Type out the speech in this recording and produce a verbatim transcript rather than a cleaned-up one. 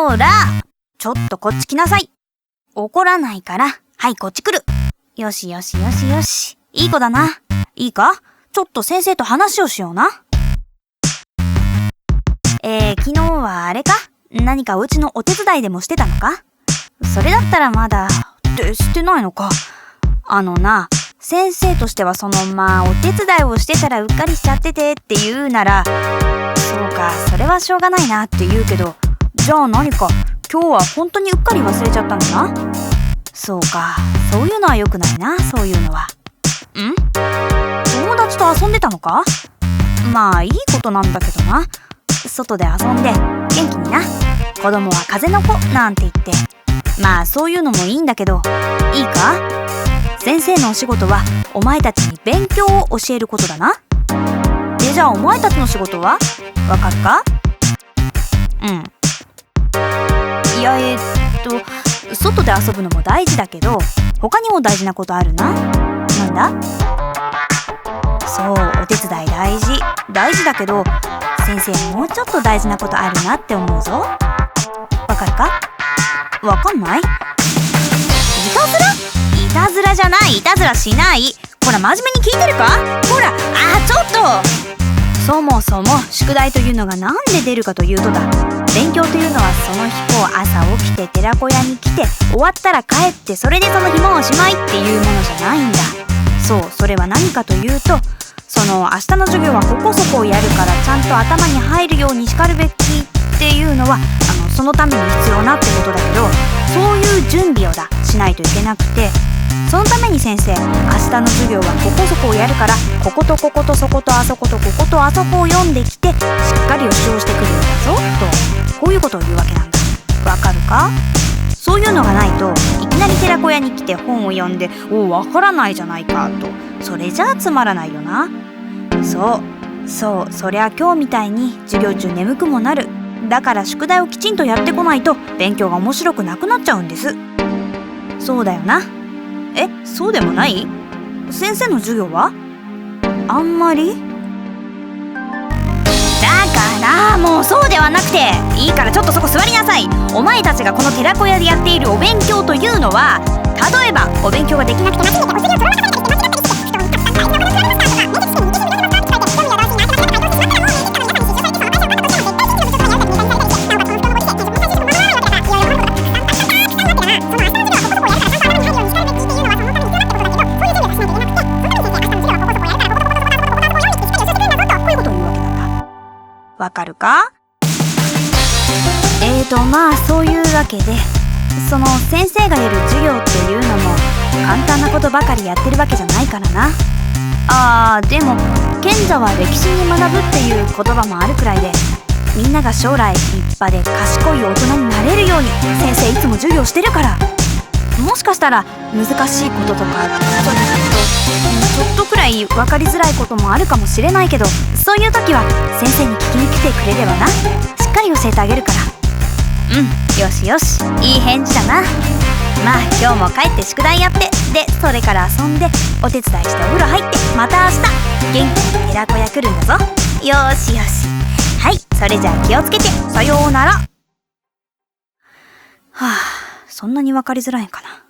ほーら、ちょっとこっち来なさい。怒らないから、はい、こっち来る。よしよしよしよし。いい子だな。いいか？ちょっと先生と話をしような。えー、昨日はあれか？何かお家のお手伝いでもしてたのか？それだったらまだ、ってしてないのか。あのな、先生としてはそのまあお手伝いをしてたらうっかりしちゃっててって言うなら、そうか、それはしょうがないなって言うけど、じゃあ何か今日は本当にうっかり忘れちゃったのな。そうか、そういうのは良くないな、そういうのは。ん？友達と遊んでたのか？まあいいことなんだけどな。外で遊んで元気にな。子供は風の子なんて言って、まあそういうのもいいんだけど、いいか？先生のお仕事はお前たちに勉強を教えることだな。で、じゃあお前たちの仕事はわかるか？うん。いや、えー、っと外で遊ぶのも大事だけど、他にも大事なことあるな。なんだ？そう、お手伝い大事大事だけど、先生もうちょっと大事なことあるなって思うぞ。わかるか？わかんない？いたずら？いたずらじゃない、いたずらしない。ほら、真面目に聞いてるか？ほら、あー、ちょっと。そもそも宿題というのがなんで出るかというとだ、勉強というのはその日こう朝起きて寺子屋に来て、終わったら帰って、それでその日もおしまいっていうものじゃないんだ。そう、それは何かというと、その明日の授業はここそこをやるからちゃんと頭に入るようにしかるべきっていうのは、あのそのために必要なってことだけど、そういう準備をだしないといけなくて、そのために先生、明日の授業はここそこをやるから、こことこことそことあそことこことあそこを読んできて、しっかり予習をしてくるんだぞと、こういうことを言うわけなんだ。わかるか？そういうのがないと、いきなり寺子屋に来て本を読んで、おお、わからないじゃないかと、それじゃあつまらないよな。そうそう、そりゃ今日みたいに授業中眠くもなる。だから宿題をきちんとやってこないと勉強が面白くなくなっちゃうんです。そうだよな。え、そうでもない？先生の授業はあんまり？だからもうそうではなくて、いいからちょっとそこ座りなさい。お前たちがこの寺子屋でやっているお勉強というのは、例えばお勉強ができなくて間違えてお釣りを取らなかったりして間違ったりして、人に買った大事なものになりましたとか、メディクスににじゅうミリグラム使って読むやろうし、なくなって回答してしまったらもういいから皆さんに支障されて、その会社に失敗して、その会社のことして、その会社のことしても最終的にものをやりたいとして、なおかつこの人のボディで手術をやるためにやるから、いろいろなことがたくさんあったから、いろいろなことがたくさんあったから、その明日の授業はここそこをやるから、こことこことそことあそこを読んできて、しっかり予習をしてくるんだぞ。よーしよし。はい、それじゃあ気をつけて、さようなら。わかるか？えーとまあそういうわけで、その先生がやる授業っていうのも簡単なことばかりやってるわけじゃないからな。あー、でも賢者は歴史に学ぶっていう言葉もあるくらいで、みんなが将来立派で賢い大人になれるように先生いつも授業してるから。もしかしたら難しいこととかちょっとちょっとくらい分かりづらいこともあるかもしれないけど、そういう時は先生に聞きに来てくれればな、しっかり教えてあげるから。うん、よしよし、いい返事だな。まあ今日も帰って宿題やって、でそれから遊んでお手伝いしてお風呂入って、また明日元気に寺子屋来るんだぞ。よしよし。はい、それじゃあ気をつけて、さようなら。はあ、そんなに分かりづらいんかな。